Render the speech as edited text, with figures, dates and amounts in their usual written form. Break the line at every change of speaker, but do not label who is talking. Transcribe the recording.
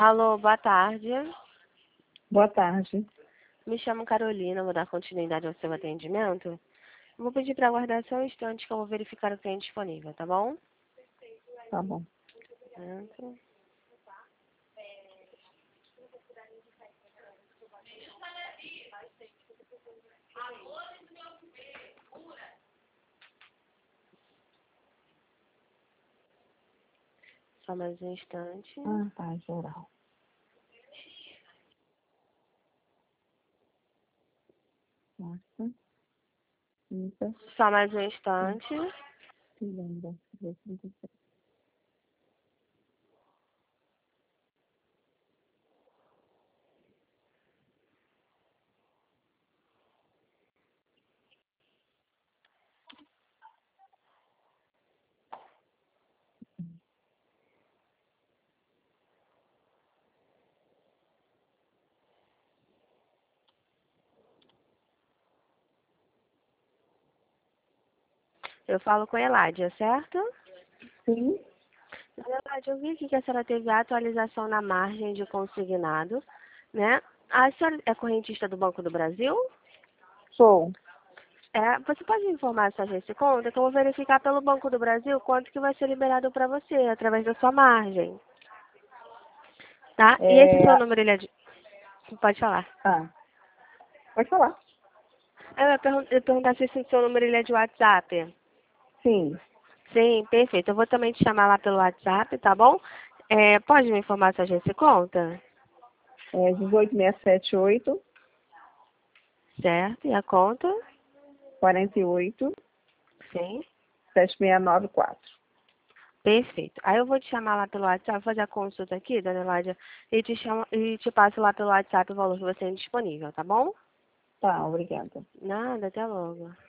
Alô, boa tarde.
Boa tarde.
Me chamo Carolina, vou dar continuidade ao seu atendimento. Vou pedir para aguardar só um instante que eu vou verificar o cliente disponível, tá bom?
Tá bom.
Pronto. Só mais um instante.
Ah, tá, geral. Nossa. Isso.
Só mais um instante.
Lembra.
Eu falo com a Eládia, certo?
Sim,
Eládia, eu vi aqui que a senhora teve a atualização na margem de consignado, né? A senhora é correntista do Banco do Brasil?
sou.
Você pode me informar a sua agência de conta que eu vou verificar pelo Banco do Brasil quanto que vai ser liberado para você através da sua margem, tá? E esse seu número, ele é de... Pode falar.
Ah, pode falar.
Eu ia perguntar se esse seu número, ele é de WhatsApp.
Sim.
Sim, perfeito. Eu vou também te chamar lá pelo WhatsApp, tá bom? Pode me informar a sua agência de conta?
18678
Certo, e a conta?
48
Sim.
7694.
Perfeito. Aí eu vou te chamar lá pelo WhatsApp, fazer a consulta aqui, dona Eládia, e te passo lá pelo WhatsApp o valor que você tem disponível, tá bom?
Tá, obrigada.
Nada, até logo.